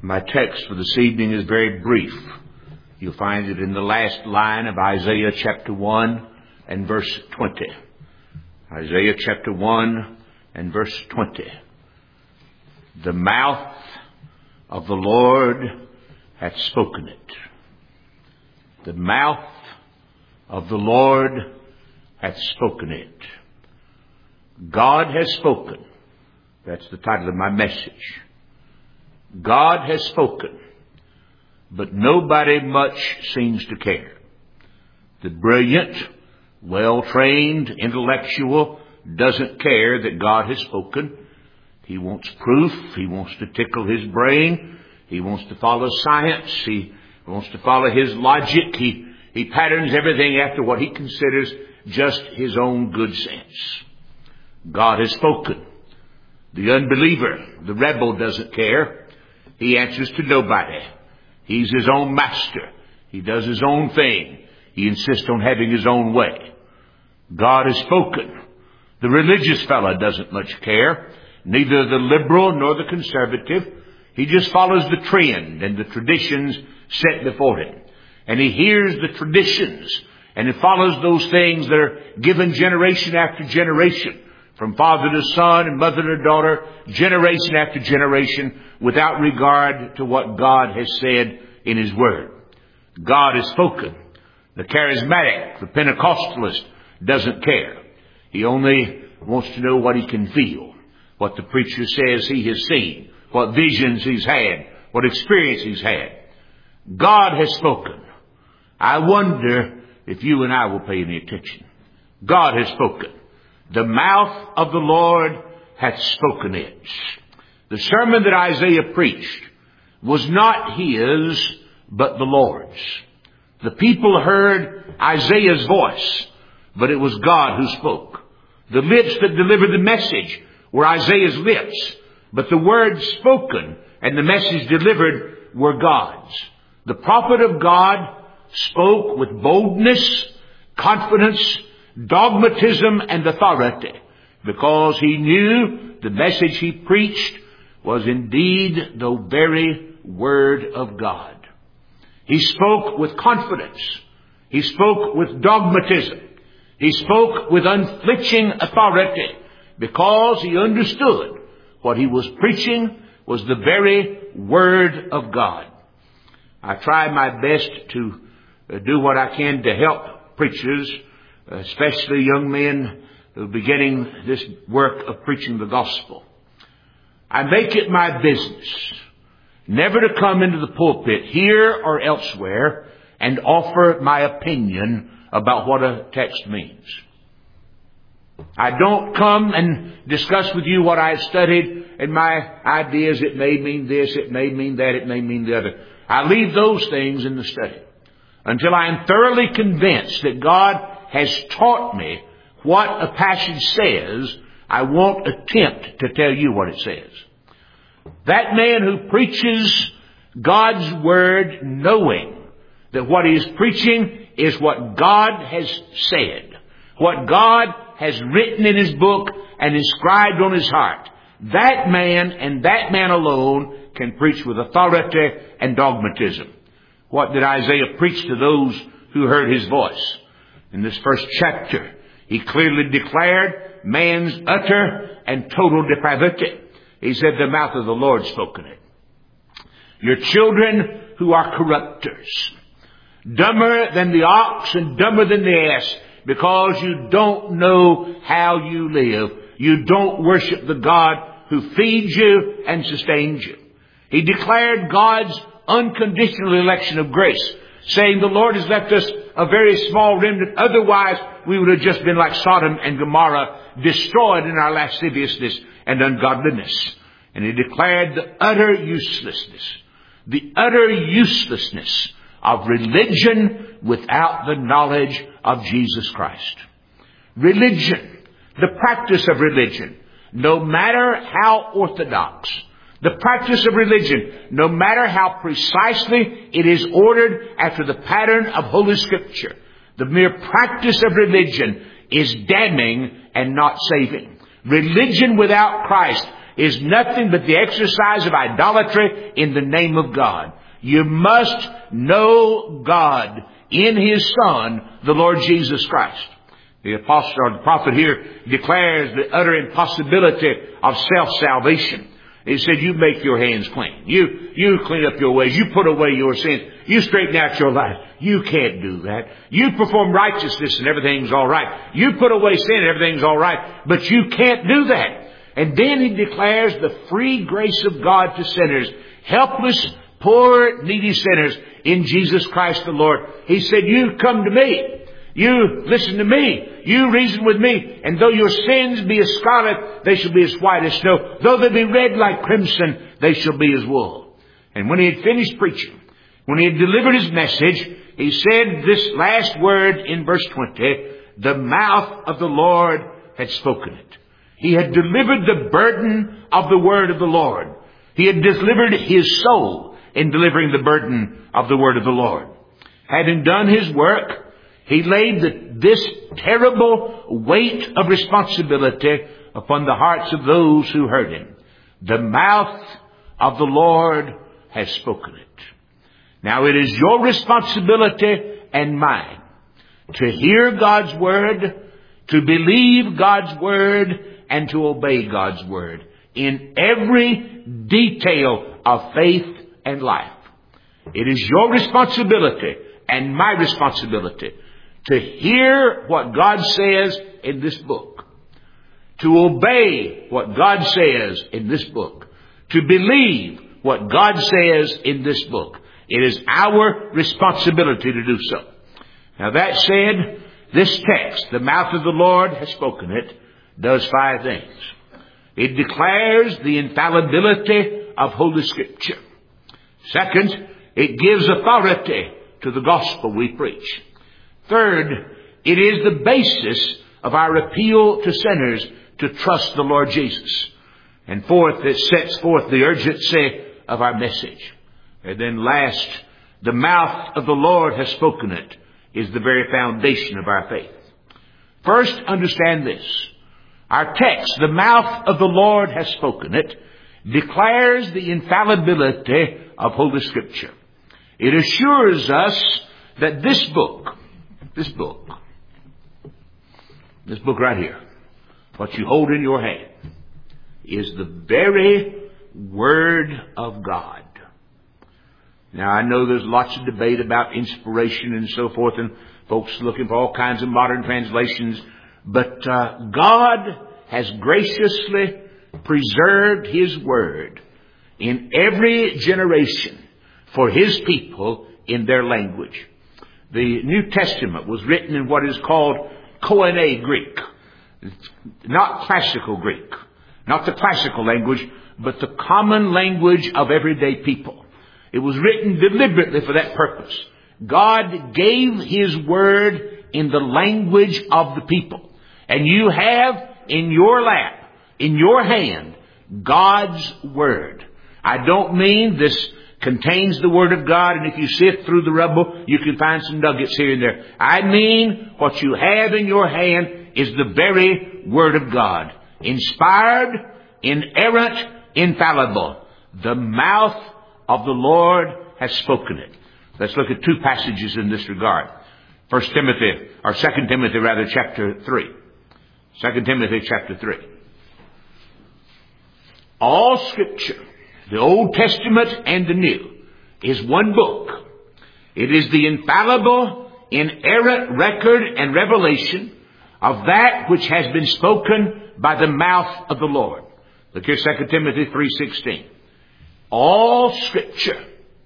My text for this evening is very brief. You'll find it in the last line of Isaiah chapter 1 and verse 20. Isaiah chapter 1 and verse 20. The mouth of the Lord hath spoken it. The mouth of the Lord hath spoken it. God has spoken. That's the title of my message. God has spoken, but nobody much seems to care. The brilliant, well-trained intellectual doesn't care that God has spoken. He wants proof. He wants to tickle his brain. He wants to follow science. He wants to follow his logic. He patterns everything after what he considers just his own good sense. God has spoken. The unbeliever, the rebel, doesn't care. He answers to nobody. He's his own master. He does his own thing. He insists on having his own way. God has spoken. The religious fellow doesn't much care. Neither the liberal nor the conservative. He just follows the trend and the traditions set before him. And he hears the traditions and he follows those things that are given generation after generation, from father to son and mother to daughter, generation after generation, without regard to what God has said in his word. God has spoken. The charismatic, the Pentecostalist, doesn't care. He only wants to know what he can feel, what the preacher says he has seen, what visions he's had, what experience he's had. God has spoken. I wonder if you and I will pay any attention. God has spoken. The mouth of the Lord hath spoken it. The sermon that Isaiah preached was not his, but the Lord's. The people heard Isaiah's voice, but it was God who spoke. The lips that delivered the message were Isaiah's lips, but the words spoken and the message delivered were God's. The prophet of God spoke with boldness, confidence, dogmatism, and authority, because he knew the message he preached was indeed the very word of God. He spoke with confidence. He spoke with dogmatism. He spoke with unflinching authority, because he understood what he was preaching was the very word of God. I try my best to do what I can to help preachers, especially young men who are beginning this work of preaching the gospel. I make it my business never to come into the pulpit here or elsewhere and offer my opinion about what a text means. I don't come and discuss with you what I've studied and my ideas. It may mean this, it may mean that, it may mean the other. I leave those things in the study until I am thoroughly convinced that God has taught me what a passage says. I won't attempt to tell you what it says. That man who preaches God's word knowing that what he is preaching is what God has said, what God has written in his book and inscribed on his heart, that man and that man alone can preach with authority and dogmatism. What did Isaiah preach to those who heard his voice? In this first chapter, he clearly declared man's utter and total depravity. He said, the mouth of the Lord spoken it. Your children who are corrupters, dumber than the ox and dumber than the ass, because you don't know how you live. You don't worship the God who feeds you and sustains you. He declared God's unconditional election of grace, saying the Lord has left us a very small remnant. Otherwise, we would have just been like Sodom and Gomorrah, destroyed in our lasciviousness and ungodliness. And he declared the utter uselessness of religion without the knowledge of Jesus Christ. Religion, the practice of religion, no matter how orthodox, the practice of religion, no matter how precisely it is ordered after the pattern of Holy Scripture, the mere practice of religion is damning and not saving. Religion without Christ is nothing but the exercise of idolatry in the name of God. You must know God in His Son, the Lord Jesus Christ. The apostle or the prophet here declares the utter impossibility of self-salvation. He said, you make your hands clean. You clean up your ways. You put away your sins. You straighten out your life. You can't do that. You perform righteousness and everything's all right. You put away sin and everything's all right. But you can't do that. And then he declares the free grace of God to sinners, helpless, poor, needy sinners in Jesus Christ the Lord. He said, you come to me. You listen to me. You reason with me. And though your sins be as scarlet, they shall be as white as snow. Though they be red like crimson, they shall be as wool. And when he had finished preaching, when he had delivered his message, he said this last word in verse 20, the mouth of the Lord had spoken it. He had delivered the burden of the word of the Lord. He had delivered his soul in delivering the burden of the word of the Lord. Having done his work, he laid this terrible weight of responsibility upon the hearts of those who heard him. The mouth of the Lord has spoken it. Now it is your responsibility and mine to hear God's word, to believe God's word, and to obey God's word in every detail of faith and life. It is your responsibility and my responsibility to hear what God says in this book, to obey what God says in this book, to believe what God says in this book. It is our responsibility to do so. Now that said, this text, the mouth of the Lord has spoken it, does 5 things. It declares the infallibility of Holy Scripture. Second, it gives authority to the gospel we preach. Third, it is the basis of our appeal to sinners to trust the Lord Jesus. And fourth, it sets forth the urgency of our message. And then last, the mouth of the Lord has spoken it is the very foundation of our faith. First, understand this. Our text, the mouth of the Lord has spoken it, declares the infallibility of Holy Scripture. It assures us that this book right here, what you hold in your hand, is the very Word of God. Now, I know there's lots of debate about inspiration and so forth, and folks looking for all kinds of modern translations, but God has graciously preserved His Word in every generation for His people in their language. The New Testament was written in what is called Koine Greek. It's not classical Greek. Not the classical language, but the common language of everyday people. It was written deliberately for that purpose. God gave His Word in the language of the people. And you have in your lap, in your hand, God's Word. I don't mean this contains the Word of God, and if you sift through the rubble, you can find some nuggets here and there. I mean, what you have in your hand is the very Word of God. Inspired, inerrant, infallible. The mouth of the Lord has spoken it. Let's look at 2 passages in this regard. 2 Timothy chapter 3. 2 Timothy chapter 3. All Scripture, the Old Testament and the New, is one book. It is the infallible, inerrant record and revelation of that which has been spoken by the mouth of the Lord. Look here, 2 Timothy 3:16. All Scripture,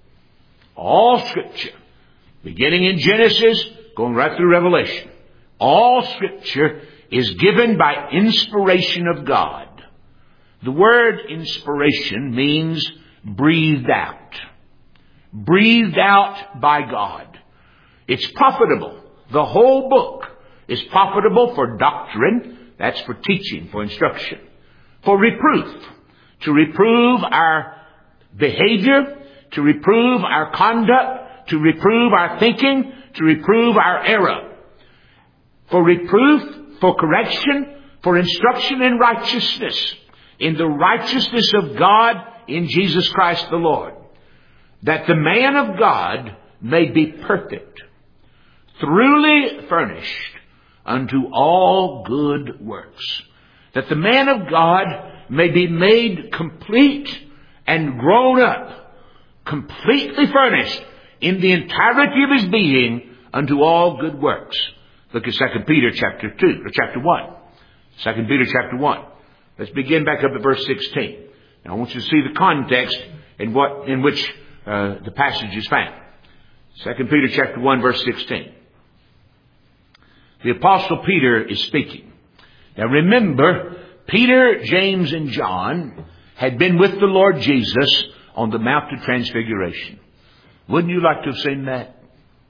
beginning in Genesis, going right through Revelation, all Scripture is given by inspiration of God. The word inspiration means breathed out. Breathed out by God. It's profitable. The whole book is profitable for doctrine. That's for teaching, for instruction. For reproof. To reprove our behavior. To reprove our conduct. To reprove our thinking. To reprove our error. For reproof, for correction, for instruction in righteousness. in the righteousness of God in Jesus Christ the Lord, that the man of God may be perfect, truly furnished unto all good works. That the man of God may be made complete and grown up, completely furnished in the entirety of his being unto all good works. Look at 2 Peter chapter 1. 2 Peter chapter 1. Let's begin back up at verse 16. Now I want you to see the context in which the passage is found. 2 Peter chapter 1 verse 16. The Apostle Peter is speaking. Now remember, Peter, James, and John had been with the Lord Jesus on the Mount of Transfiguration. Wouldn't you like to have seen that?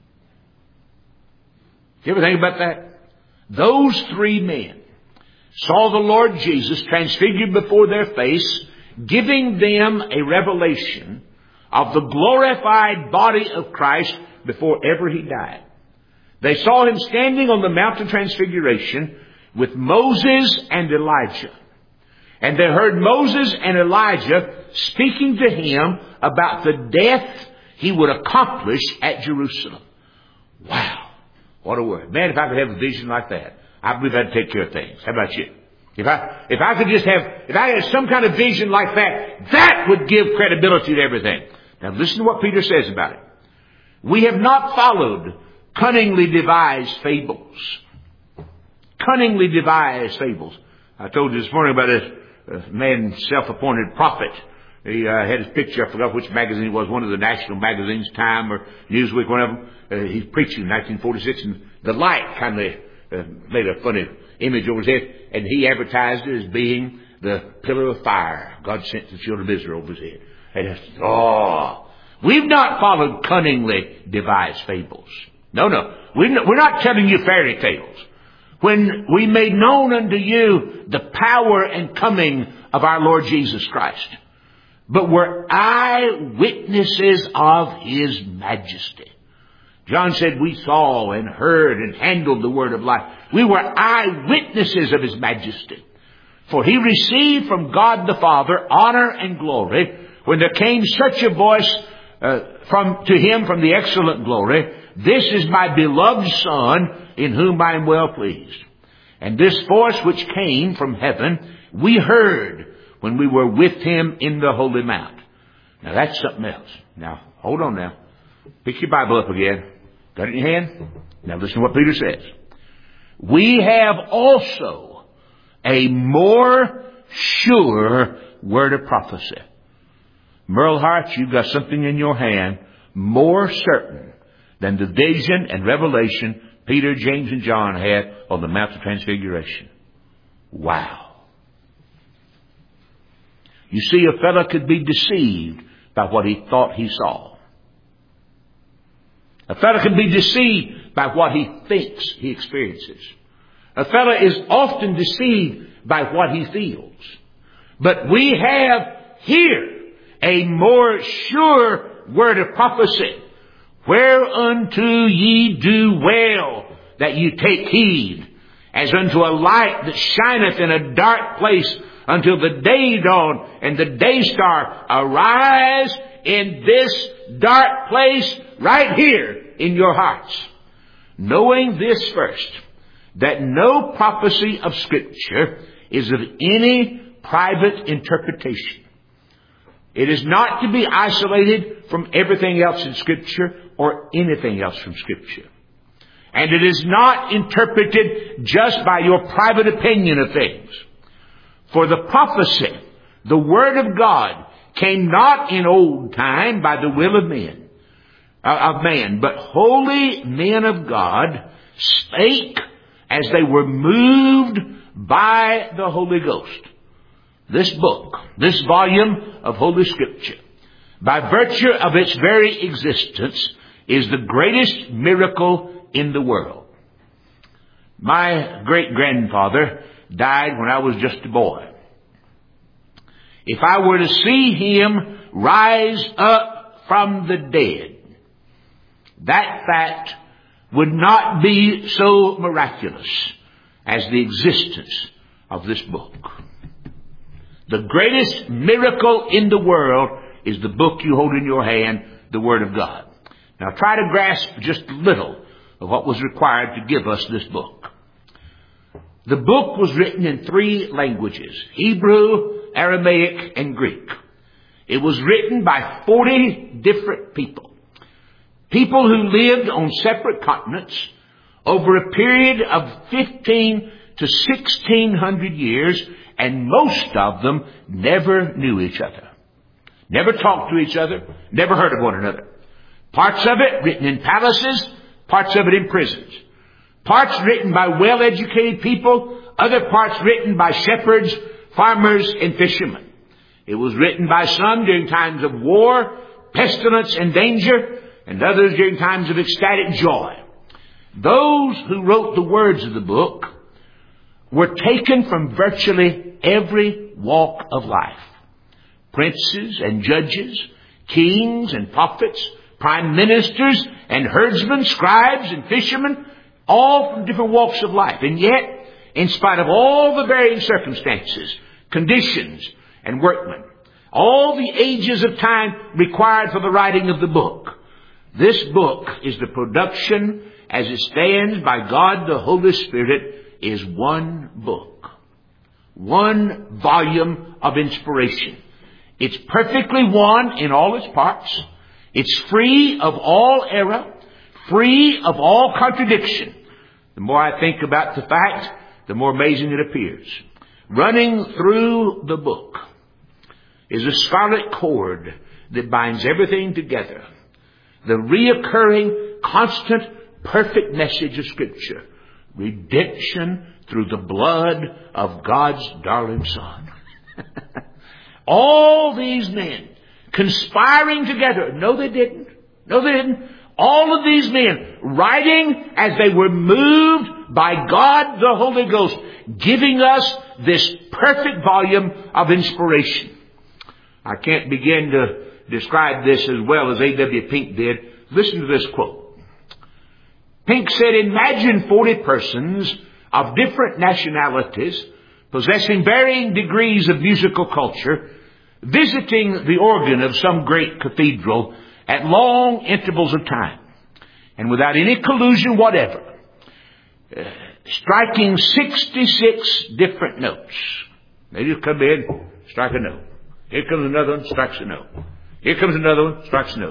You ever think about that? Those three men saw the Lord Jesus transfigured before their face, giving them a revelation of the glorified body of Christ before ever he died. They saw him standing on the Mount of Transfiguration with Moses and Elijah. And they heard Moses and Elijah speaking to him about the death he would accomplish at Jerusalem. Wow. What a word. Man, if I could have a vision like that, I believe I'd take care of things. How about you? If I had some kind of vision like that, that would give credibility to everything. Now listen to what Peter says about it. We have not followed cunningly devised fables. Cunningly devised fables. I told you this morning about a man, self-appointed prophet. He had his picture, I forgot which magazine it was, one of the national magazines, Time or Newsweek, one of them. He's preaching in 1946, and the light kind of made a funny image over his head, and he advertised it as being the pillar of fire God sent to the children of Israel over his head. And we've not followed cunningly devised fables. No. We're not telling you fairy tales. When we made known unto you the power and coming of our Lord Jesus Christ, but were eyewitnesses of his majesty. John said we saw and heard and handled the word of life. We were eyewitnesses of his majesty. For he received from God the Father honor and glory when there came such a voice to him from the excellent glory, "This is my beloved Son, in whom I am well pleased." And this voice which came from heaven, we heard when we were with him in the holy mount. Now that's something else. Now, hold on now. Pick your Bible up again. Got it in your hand? Now listen to what Peter says. We have also a more sure word of prophecy. Merle Hart, you've got something in your hand more certain than the vision and revelation Peter, James, and John had on the Mount of Transfiguration. Wow. You see, a fellow could be deceived by what he thought he saw. A fellow can be deceived by what he thinks he experiences. A fellow is often deceived by what he feels. But we have here a more sure word of prophecy, whereunto ye do well that you take heed, as unto a light that shineth in a dark place until the day dawn and the day star arise in this dark place right here in your hearts. Knowing this first, that no prophecy of Scripture is of any private interpretation. It is not to be isolated from everything else in Scripture or anything else from Scripture. And it is not interpreted just by your private opinion of things. For the prophecy, the Word of God, came not in old time by the will of man, but holy men of God spake as they were moved by the Holy Ghost. This book, this volume of Holy Scripture, by virtue of its very existence, is the greatest miracle in the world. My great-grandfather died when I was just a boy. If I were to see him rise up from the dead, that fact would not be so miraculous as the existence of this book. The greatest miracle in the world is the book you hold in your hand, the Word of God. Now try to grasp just a little of what was required to give us this book. The book was written in 3 languages: Hebrew, Aramaic, and Greek. It was written by 40 different people. People who lived on separate continents over a period of 15 to 1600 years, and most of them never knew each other. Never talked to each other, never heard of one another. Parts of it written in palaces, parts of it in prisons. Parts written by well-educated people, other parts written by shepherds, farmers, and fishermen. It was written by some during times of war, pestilence, and danger, and others during times of ecstatic joy. Those who wrote the words of the book were taken from virtually every walk of life. Princes and judges, kings and prophets, prime ministers and herdsmen, scribes and fishermen, all from different walks of life. And yet, in spite of all the varying circumstances, conditions, and workmen, all the ages of time required for the writing of the book, this book is the production, as it stands by God the Holy Spirit, is one book. One volume of inspiration. It's perfectly one in all its parts. It's free of all error, free of all contradiction. The more I think about the fact, the more amazing it appears. Running through the book is a scarlet cord that binds everything together. The reoccurring, constant, perfect message of Scripture. Redemption through the blood of God's darling Son. All these men conspiring together. No, they didn't. No, they didn't. All of these men writing as they were moved by God the Holy Ghost, giving us this perfect volume of inspiration. I can't begin to describe this as well as A.W. Pink did. Listen to this quote. Pink said, imagine 40 persons of different nationalities, possessing varying degrees of musical culture, visiting the organ of some great cathedral at long intervals of time, and without any collusion whatever, striking 66 different notes. They just come in, strike a note. Here comes another one, strikes a note. Here comes another one, strikes a note.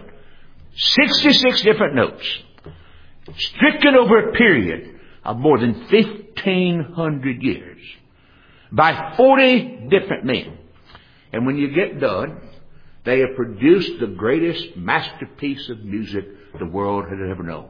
66 different notes, stricken over a period of more than 1,500 years by 40 different men. And when you get done, they have produced the greatest masterpiece of music the world has ever known.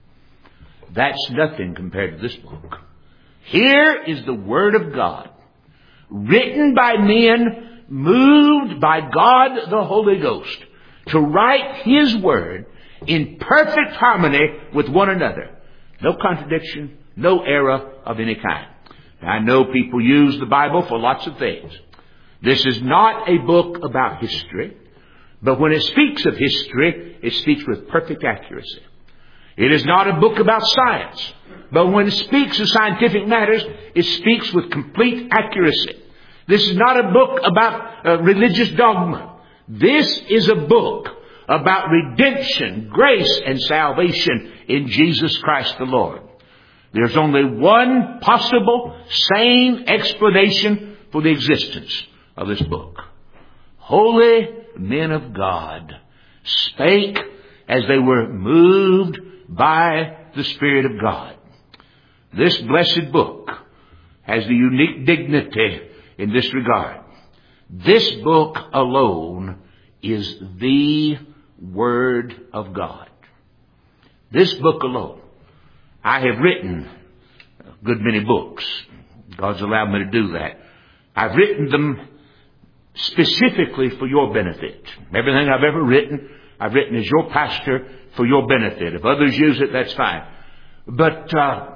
That's nothing compared to this book. Here is the Word of God, written by men moved by God the Holy Ghost to write His Word in perfect harmony with one another. No contradiction, no error of any kind. Now, I know people use the Bible for lots of things. This is not a book about history, but when it speaks of history, it speaks with perfect accuracy. It is not a book about science, but when it speaks of scientific matters, it speaks with complete accuracy. This is not a book about religious dogma. This is a book about redemption, grace, and salvation in Jesus Christ the Lord. There's only one possible, sane explanation for the existence of this book. Holy men of God spake as they were moved by the Spirit of God. This blessed book has the unique dignity in this regard. This book alone is the Word of God. This book alone. I have written a good many books. God's allowed me to do that. I've written them specifically for your benefit. Everything I've ever written, I've written as your pastor for your benefit. If others use it, that's fine. But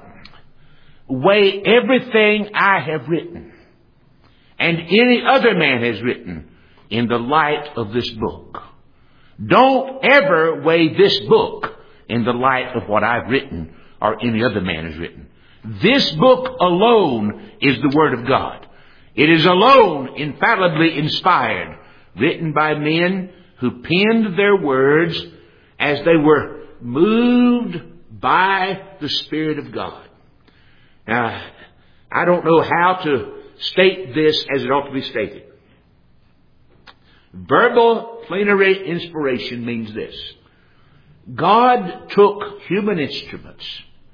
weigh everything I have written and any other man has written in the light of this book. Don't ever weigh this book in the light of what I've written or any other man has written. This book alone is the Word of God. It is alone infallibly inspired, written by men who penned their words as they were moved by the Spirit of God. Now, I don't know how to state this as it ought to be stated. Verbal plenary inspiration means this. God took human instruments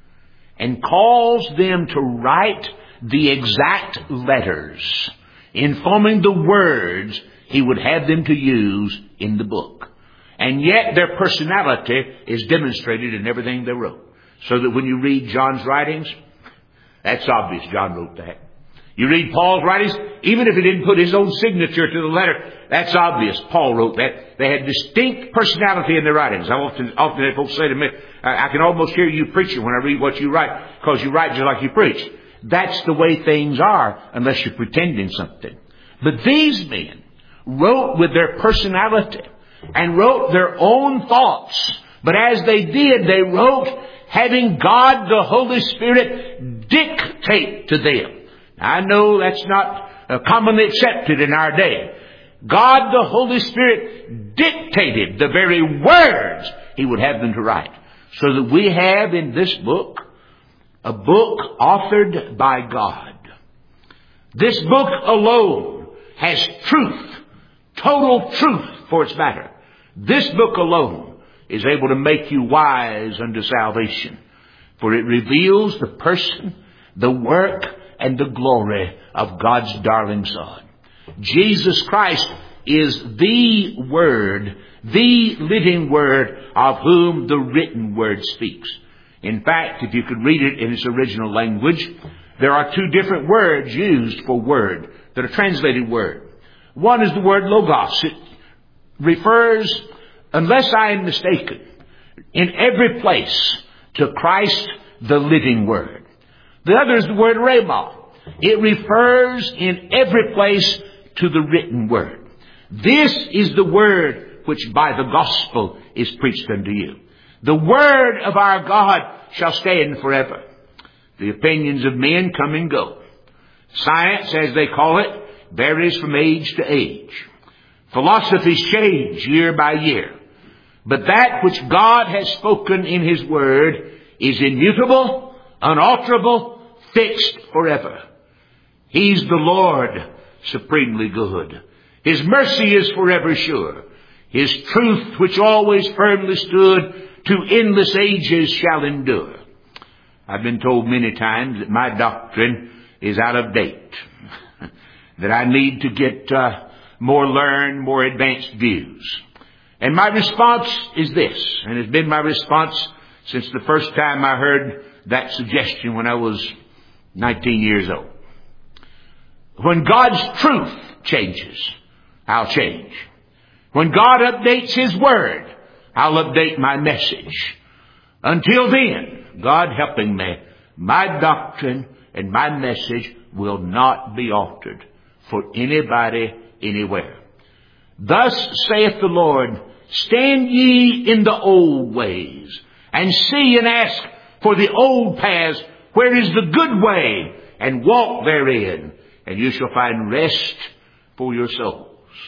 and caused them to write the exact letters, informing the words He would have them to use in the book. And yet their personality is demonstrated in everything they wrote. So that when you read John's writings, that's obvious John wrote that. You read Paul's writings, even if he didn't put his own signature to the letter, that's obvious Paul wrote that. They had distinct personality in their writings. I often have folks say to me, I can almost hear you preaching when I read what you write, because you write just like you preach. That's the way things are, unless you're pretending something. But these men wrote with their personality and wrote their own thoughts. But as they did, they wrote having God the Holy Spirit dictate to them. I know that's not commonly accepted in our day. God the Holy Spirit dictated the very words He would have them to write. So that we have in this book a book authored by God. This book alone has truth, total truth for its matter. This book alone is able to make you wise unto salvation. For it reveals the person, the work, and the glory of God's darling Son. Jesus Christ is the Word, the living Word of whom the written Word speaks. In fact, if you could read it in its original language, there are two different words used for word that are translated word. One is the word logos. It refers, unless I am mistaken, in every place to Christ, the living Word. The other is the word rhema. It refers in every place to the written Word. This is the Word which by the gospel is preached unto you. The Word of our God shall stand forever. The opinions of men come and go. Science, as they call it, varies from age to age. Philosophies change year by year. But that which God has spoken in His Word is immutable, unalterable, fixed forever. He's the Lord, supremely good. His mercy is forever sure. His truth, which always firmly stood, to endless ages shall endure. I've been told many times that my doctrine is out of date. That I need to get more learned, more advanced views. And my response is this, and it's been my response since the first time I heard that suggestion when I was 19 years old. When God's truth changes, I'll change. When God updates His Word, I'll update my message. Until then, God helping me, my doctrine and my message will not be altered for anybody, anywhere. Thus saith the Lord, stand ye in the old ways, and see and ask for the old paths, where is the good way, and walk therein, and you shall find rest for your souls.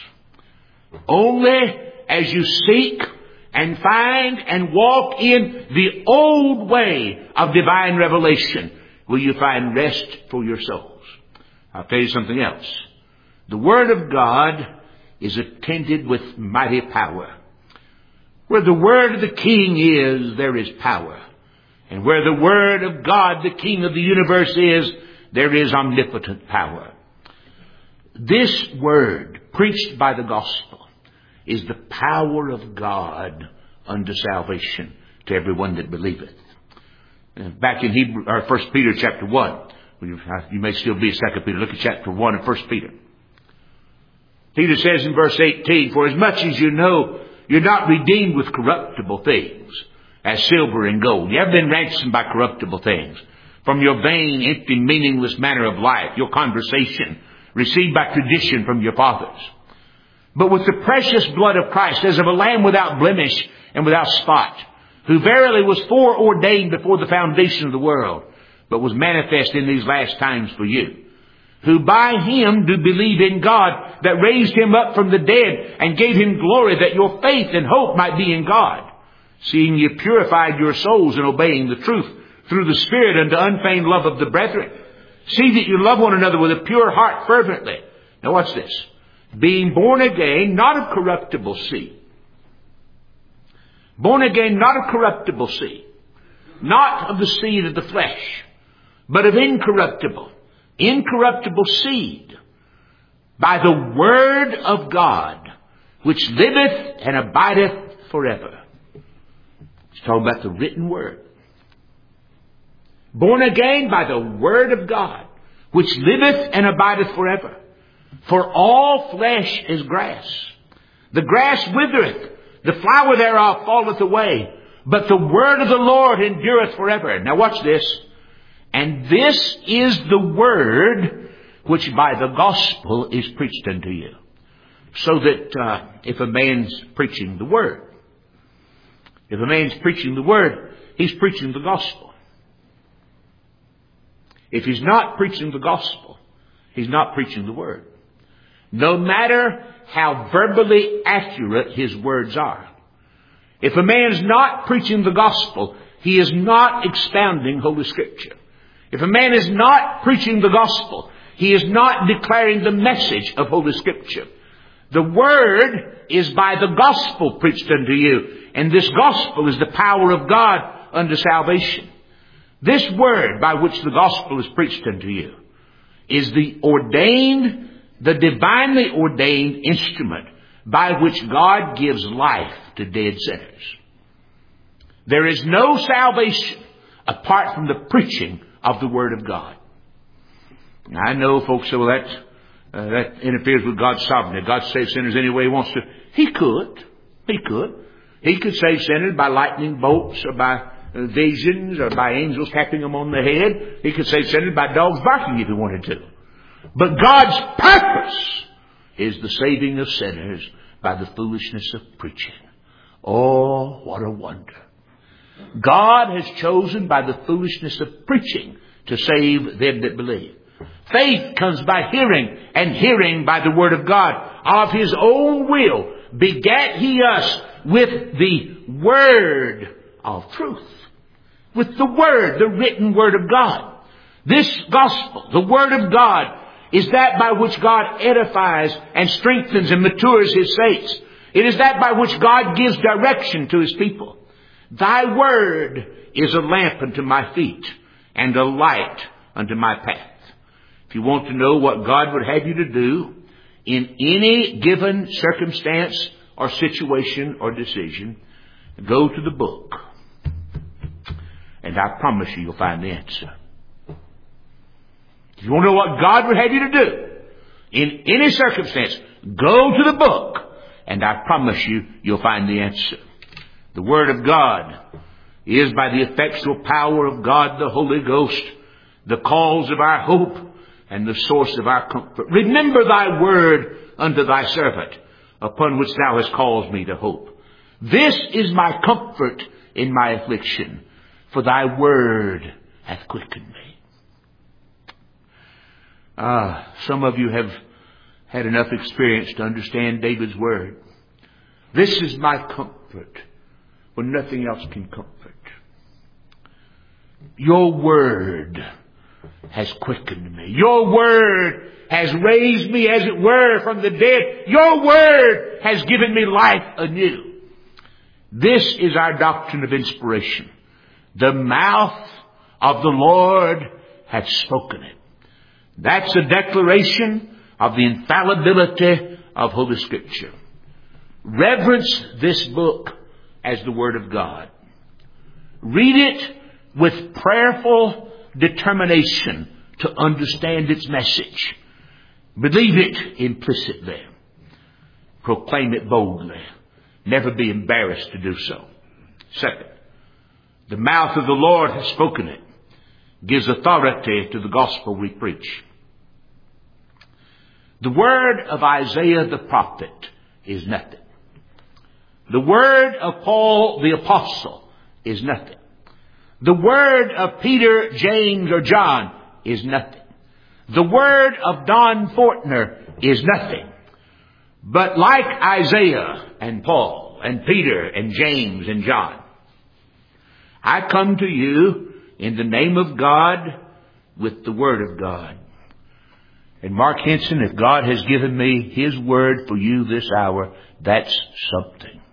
Only as you seek and find and walk in the old way of divine revelation will you find rest for your souls. I'll tell you something else. The Word of God is attended with mighty power. Where the Word of the King is, there is power. And where the Word of God, the King of the universe, is, there is omnipotent power. This Word, preached by the gospel, is the power of God unto salvation to everyone that believeth. Back in 1 Peter chapter 1, you may still be at 2 Peter. Look at chapter 1 of 1 Peter. Peter says in verse 18, for as much as you know, you're not redeemed with corruptible things, as silver and gold. You haven't been ransomed by corruptible things. From your vain, empty, meaningless manner of life, your conversation, received by tradition from your fathers. But with the precious blood of Christ, as of a lamb without blemish and without spot, who verily was foreordained before the foundation of the world, but was manifest in these last times for you, who by him do believe in God, that raised him up from the dead, and gave him glory, that your faith and hope might be in God. Seeing ye purified your souls in obeying the truth, through the Spirit unto unfeigned love of the brethren. See that you love one another with a pure heart fervently. Now watch this. Being born again, not of corruptible seed. Born again, not of corruptible seed. Not of the seed of the flesh, but of incorruptible seed, by the word of God, which liveth and abideth forever. He's talking about the written word. Born again by the word of God, which liveth and abideth forever. For all flesh is grass. The grass withereth, the flower thereof falleth away, but the word of the Lord endureth forever. Now watch this. And this is the word which by the gospel is preached unto you. So that if a man's preaching the word, he's preaching the gospel. If he's not preaching the gospel, he's not preaching the word. No matter how verbally accurate his words are. If a man's not preaching the gospel, he is not expounding Holy Scripture. If a man is not preaching the gospel, he is not declaring the message of Holy Scripture. The word is by the gospel preached unto you. And this gospel is the power of God unto salvation. This word by which the gospel is preached unto you is the divinely ordained instrument by which God gives life to dead sinners. There is no salvation apart from the preaching of the Word of God. Now, I know folks say, well, that interferes with God's sovereignty. God saves sinners any way He wants to. He could. He could save sinners by lightning bolts or by visions or by angels tapping them on the head. He could save sinners by dogs barking if He wanted to. But God's purpose is the saving of sinners by the foolishness of preaching. Oh, what a wonder. God has chosen by the foolishness of preaching to save them that believe. Faith comes by hearing, and hearing by the word of God. Of His own will begat He us with the word of truth. With the word, the written word of God. This gospel, the word of God, is that by which God edifies and strengthens and matures His saints. It is that by which God gives direction to His people. Thy word is a lamp unto my feet and a light unto my path. If you want to know what God would have you to do in any given circumstance or situation or decision, go to the book. And I promise you'll find the answer. If you want to know what God would have you to do in any circumstance, go to the book. And I promise you'll find the answer. The Word of God is by the effectual power of God the Holy Ghost, the cause of our hope and the source of our comfort. Remember thy word unto thy servant, upon which thou hast caused me to hope. This is my comfort in my affliction, for thy word hath quickened me. Some of you have had enough experience to understand David's word. This is my comfort when nothing else can comfort. Your word has quickened me. Your word has raised me, as it were, from the dead. Your word has given me life anew. This is our doctrine of inspiration. The mouth of the Lord hath spoken it. That's a declaration of the infallibility of Holy Scripture. Reverence this book as the Word of God. Read it with prayerful determination to understand its message. Believe it implicitly. Proclaim it boldly. Never be embarrassed to do so. Second, the mouth of the Lord has spoken it. Gives authority to the gospel we preach. The word of Isaiah the prophet is nothing. The word of Paul the apostle is nothing. The word of Peter, James, or John is nothing. The word of Don Fortner is nothing. But like Isaiah and Paul and Peter and James and John, I come to you in the name of God with the word of God. And Mark Henson, if God has given me His word for you this hour, that's something.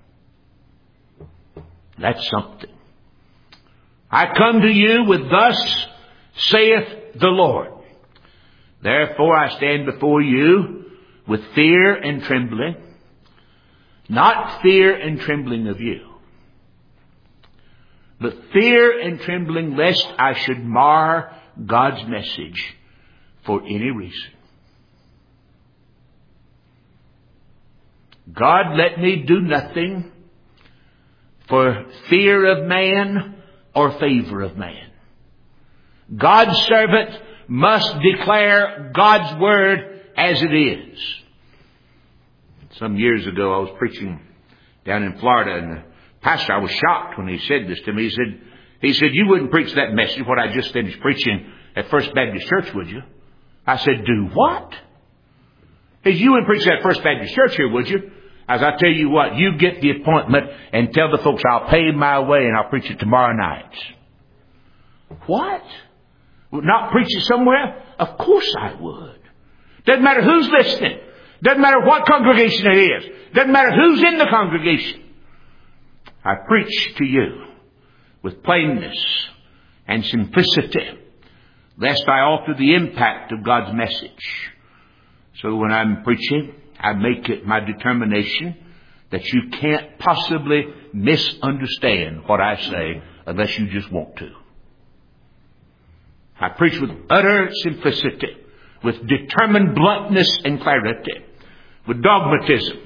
That's something. I come to you with thus saith the Lord. Therefore I stand before you with fear and trembling, not fear and trembling of you, but fear and trembling lest I should mar God's message for any reason. God, let me do nothing for fear of man or favor of man. God's servant must declare God's word as it is. Some years ago I was preaching down in Florida, and the pastor, I was shocked when he said this to me. He said, you wouldn't preach that message, what I just finished preaching at First Baptist Church, would you? I said, do what? He said, you wouldn't preach that First Baptist Church here, would you? As I tell you what, you get the appointment and tell the folks I'll pay my way and I'll preach it tomorrow night. What? Would not preach it somewhere? Of course I would. Doesn't matter who's listening. Doesn't matter what congregation it is. Doesn't matter who's in the congregation. I preach to you with plainness and simplicity, lest I alter the impact of God's message. So when I'm preaching, I make it my determination that you can't possibly misunderstand what I say unless you just want to. I preach with utter simplicity, with determined bluntness and clarity, with dogmatism.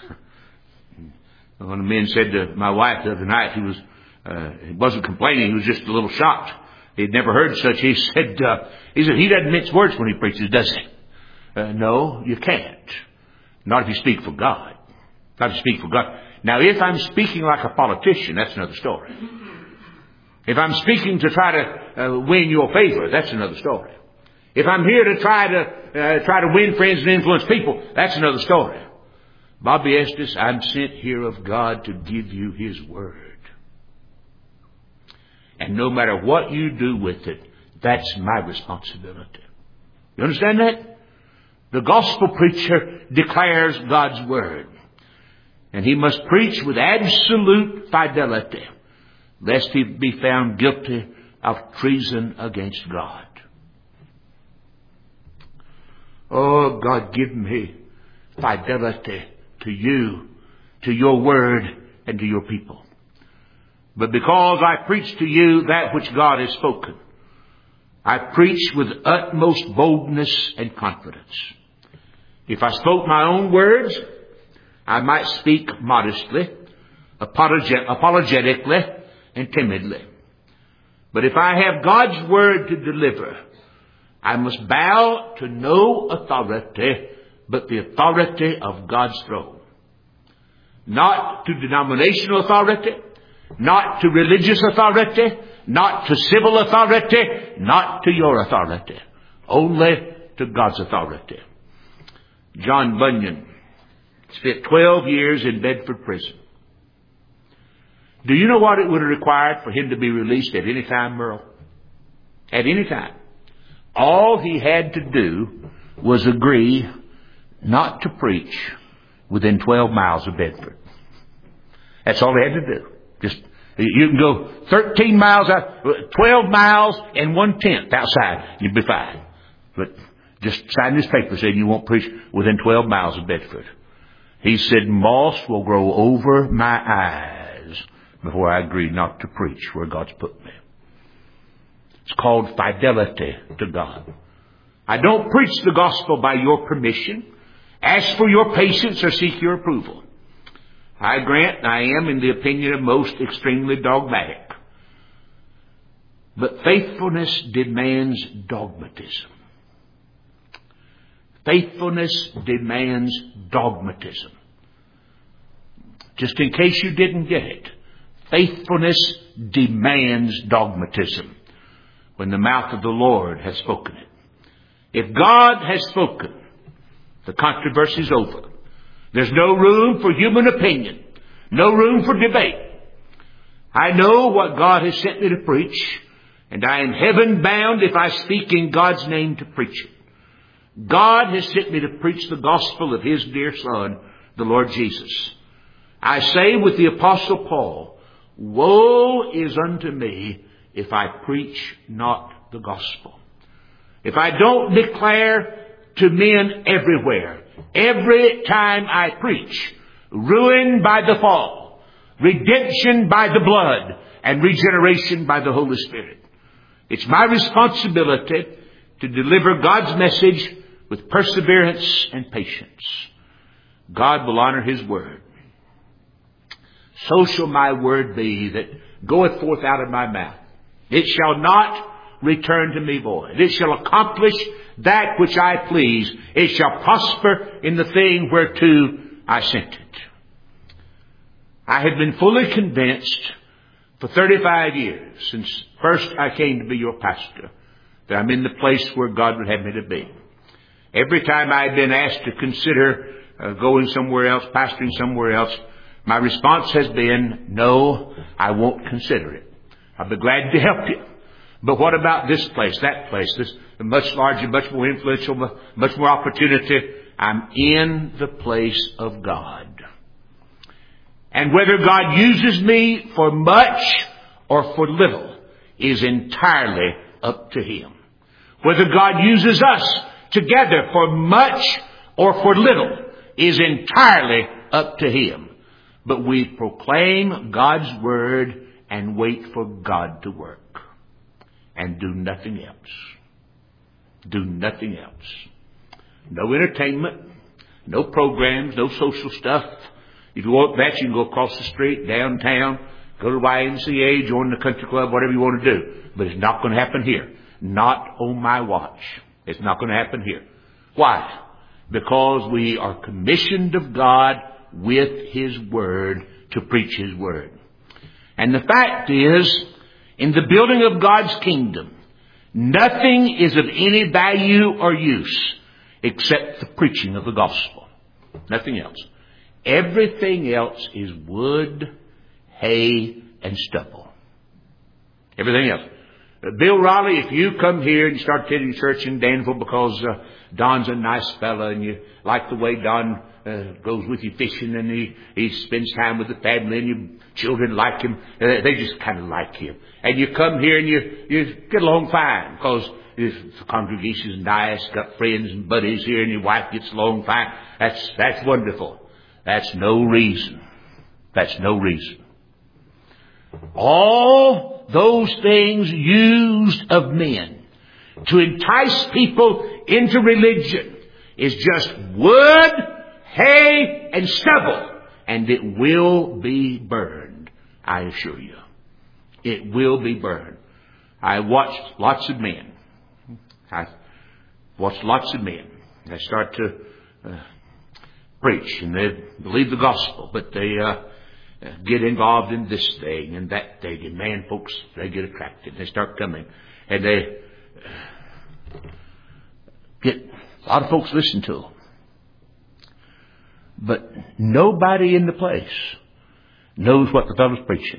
One of the men said to my wife the other night, he wasn't complaining, he was just a little shocked. He'd never heard such. He said, he doesn't mince words when he preaches, does he? No, you can't. Not if you speak for God. Not if you speak for God. Now, if I'm speaking like a politician, that's another story. If I'm speaking to try to win your favor, that's another story. If I'm here to try to win friends and influence people, that's another story. Bobby Estes, I'm sent here of God to give you His word. And no matter what you do with it, that's my responsibility. You understand that? The gospel preacher declares God's word. And he must preach with absolute fidelity, lest he be found guilty of treason against God. Oh, God, give me fidelity to you, to your word, and to your people. But because I preach to you that which God has spoken, I preach with utmost boldness and confidence. If I spoke my own words, I might speak modestly, apologetically, and timidly. But if I have God's word to deliver, I must bow to no authority but the authority of God's throne. Not to denominational authority, not to religious authority, not to civil authority, not to your authority. Only to God's authority. John Bunyan spent 12 years in Bedford prison. Do you know what it would have required for him to be released at any time, Merle? At any time. All he had to do was agree not to preach within 12 miles of Bedford. That's all he had to do. Just, you can go 13 miles out, 12 miles and 1/10 outside. You'd be fine. But just sign this paper saying you won't preach within 12 miles of Bedford. He said, moss will grow over my eyes before I agree not to preach where God's put me. It's called fidelity to God. I don't preach the gospel by your permission, ask for your patience, or seek your approval. I grant I am, in the opinion of most, extremely dogmatic. But faithfulness demands dogmatism. Faithfulness demands dogmatism. Just in case you didn't get it, faithfulness demands dogmatism when the mouth of the Lord has spoken it. If God has spoken, the controversy's over. There's no room for human opinion. No room for debate. I know what God has sent me to preach, and I am heaven bound if I speak in God's name to preach it. God has sent me to preach the gospel of His dear Son, the Lord Jesus. I say with the Apostle Paul, woe is unto me if I preach not the gospel. If I don't declare to men everywhere, every time I preach, ruin by the fall, redemption by the blood, and regeneration by the Holy Spirit. It's my responsibility to deliver God's message with perseverance and patience. God will honor His word. So shall my word be that goeth forth out of my mouth. It shall not return to me void. It shall accomplish that which I please. It shall prosper in the thing whereto I sent it. I have been fully convinced for 35 years, since first I came to be your pastor, that I'm in the place where God would have me to be. Every time I've been asked to consider going somewhere else, pastoring somewhere else, my response has been, no, I won't consider it. I'll be glad to help you. But what about this place, that place, this much larger, much more influential, much more opportunity? I'm in the place of God. And whether God uses me for much or for little is entirely up to Him. Whether God uses us together for much or for little is entirely up to Him. But we proclaim God's word and wait for God to work. And do nothing else. Do nothing else. No entertainment, no programs, no social stuff. If you want that, you can go across the street, downtown, go to YMCA, join the country club, whatever you want to do. But it's not going to happen here. Not on my watch. It's not going to happen here. Why? Because we are commissioned of God with His Word to preach His Word. And the fact is, in the building of God's kingdom, nothing is of any value or use except the preaching of the gospel. Nothing else. Everything else is wood, hay, and stubble. Everything else. Bill Riley, if you come here and you start attending church in Danville because Don's a nice fella and you like the way Don goes with you fishing and he spends time with the family and your children like him, they just kind of like him. And you come here and you get along fine because the congregation's nice, got friends and buddies here and your wife gets along fine. That's wonderful. That's no reason. That's no reason. All those things used of men to entice people into religion is just wood, hay, and stubble. And it will be burned, I assure you. It will be burned. I watched lots of men. I start to preach and they believe the gospel, but they get involved in this thing and that thing. And man, folks, they get attracted. They start coming. And they get, a lot of folks listen to them. But nobody in the place knows what the fellow's preaching.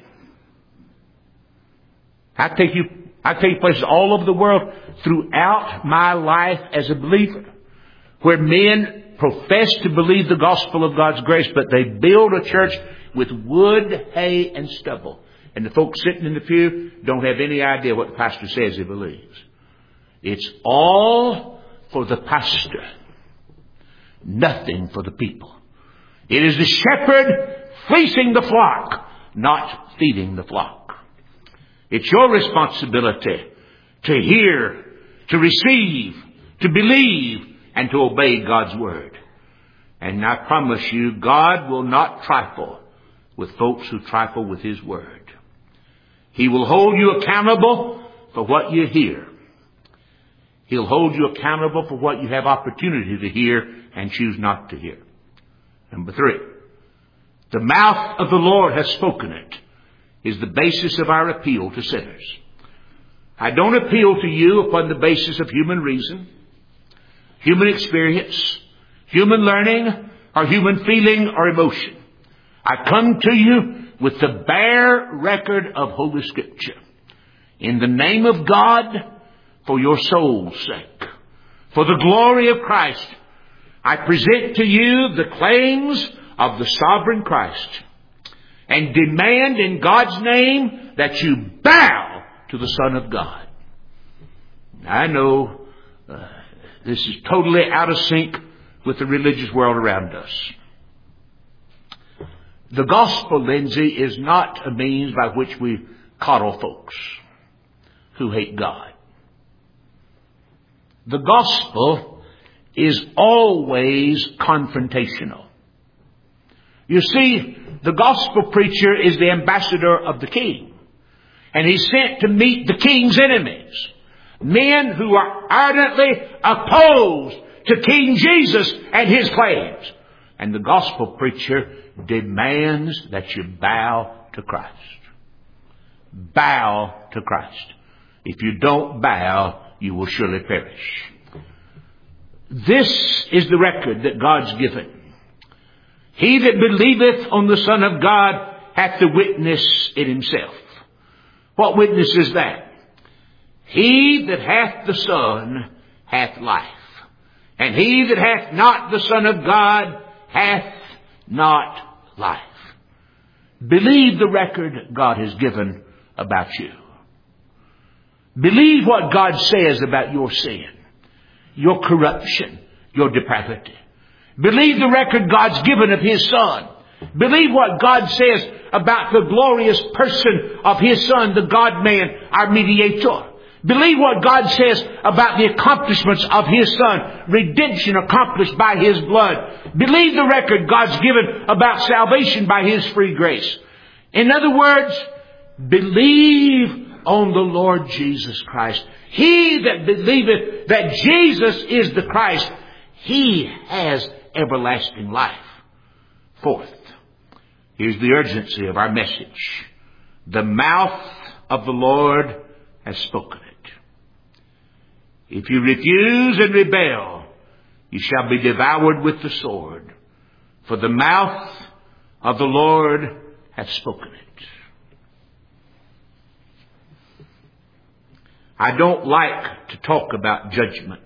I take you places all over the world throughout my life as a believer where men profess to believe the gospel of God's grace, but they build a church with wood, hay, and stubble. And the folks sitting in the pew don't have any idea what the pastor says he believes. It's all for the pastor, nothing for the people. It is the shepherd fleecing the flock, not feeding the flock. It's your responsibility to hear, to receive, to believe, and to obey God's word. And I promise you, God will not trifle with folks who trifle with His word. He will hold you accountable for what you hear. He'll hold you accountable for what you have opportunity to hear and choose not to hear. Number 3, the mouth of the Lord has spoken it is the basis of our appeal to sinners. I don't appeal to you upon the basis of human reason. human experience, human learning, or human feeling or emotion. I come to you with the bare record of Holy Scripture. In the name of God, for your soul's sake, for the glory of Christ, I present to you the claims of the sovereign Christ and demand in God's name that you bow to the Son of God. I know this is totally out of sync with the religious world around us. The gospel, Lindsay, is not a means by which we coddle folks who hate God. The gospel is always confrontational. You see, the gospel preacher is the ambassador of the king. And he's sent to meet the king's enemies. Men who are ardently opposed to King Jesus and his claims. And the gospel preacher demands that you bow to Christ. Bow to Christ. If you don't bow, you will surely perish. This is the record that God's given. He that believeth on the Son of God hath the witness in himself. What witness is that? He that hath the Son hath life. And he that hath not the Son of God hath not life. Believe the record God has given about you. Believe what God says about your sin, your corruption, your depravity. Believe the record God's given of His Son. Believe what God says about the glorious person of His Son, the God-man, our mediator. Believe what God says about the accomplishments of His Son, redemption accomplished by His blood. Believe the record God's given about salvation by His free grace. In other words, believe on the Lord Jesus Christ. He that believeth that Jesus is the Christ, he has everlasting life. Fourth, here's the urgency of our message. The mouth of the Lord has spoken it. If you refuse and rebel, you shall be devoured with the sword. For the mouth of the Lord hath spoken it. I don't like to talk about judgment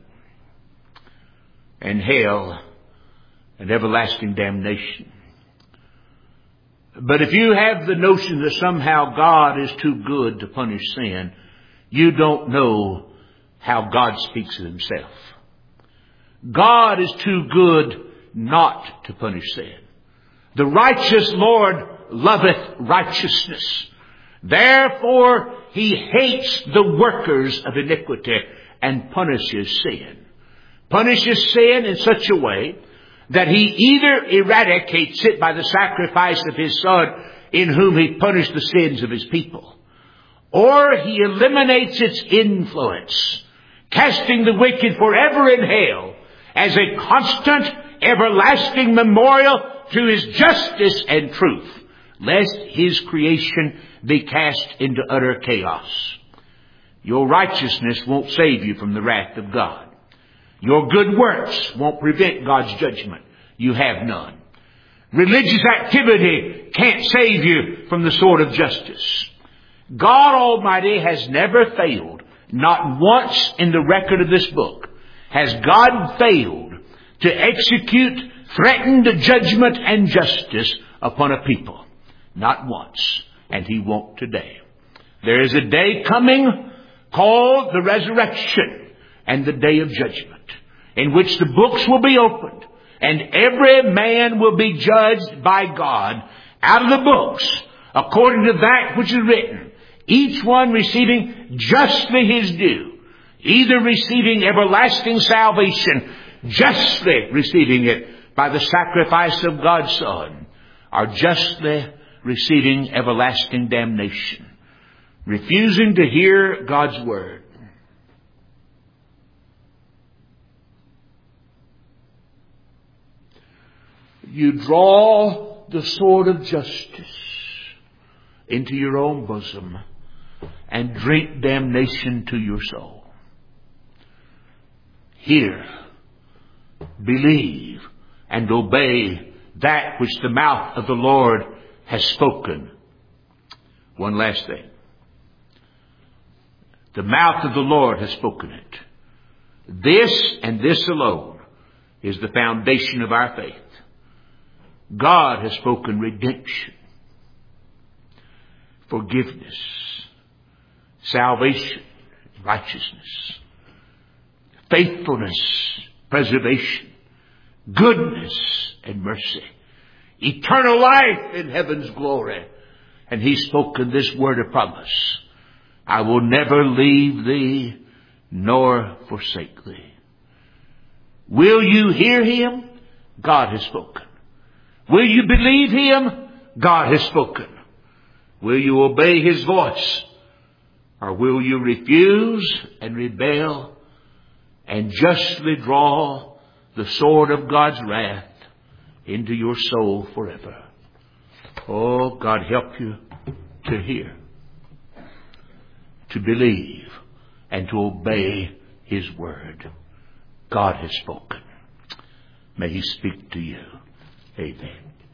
and hell and everlasting damnation. But if you have the notion that somehow God is too good to punish sin, you don't know how God speaks of Himself. God is too good not to punish sin. The righteous Lord loveth righteousness. Therefore, He hates the workers of iniquity and punishes sin. Punishes sin in such a way that He either eradicates it by the sacrifice of His Son, in whom He punished the sins of His people, or He eliminates its influence, casting the wicked forever in hell as a constant, everlasting memorial to His justice and truth, lest His creation be cast into utter chaos. Your righteousness won't save you from the wrath of God. Your good works won't prevent God's judgment. You have none. Religious activity can't save you from the sword of justice. God Almighty has never failed, not once in the record of this book, has God failed to execute threatened judgment and justice upon a people. Not once. And He won't today. There is a day coming called the resurrection and the day of judgment, in which the books will be opened and every man will be judged by God out of the books according to that which is written, each one receiving justly his due, either receiving everlasting salvation, justly receiving it by the sacrifice of God's Son, or justly receiving everlasting damnation, refusing to hear God's word. You draw the sword of justice into your own bosom and drink damnation to your soul. Hear believe and obey that which the mouth of the Lord has spoken. One last thing. The mouth of the Lord has spoken it. This and this alone is the foundation of our faith. God has spoken redemption, forgiveness, salvation, righteousness, faithfulness, preservation, goodness and mercy, eternal life in heaven's glory. And He's spoken this word of promise. I will never leave thee nor forsake thee. Will you hear Him? God has spoken. Will you believe Him? God has spoken. Will you obey His voice? Or will you refuse and rebel and justly draw the sword of God's wrath into your soul forever? Oh, God help you to hear, to believe, and to obey His word. God has spoken. May He speak to you. Amen.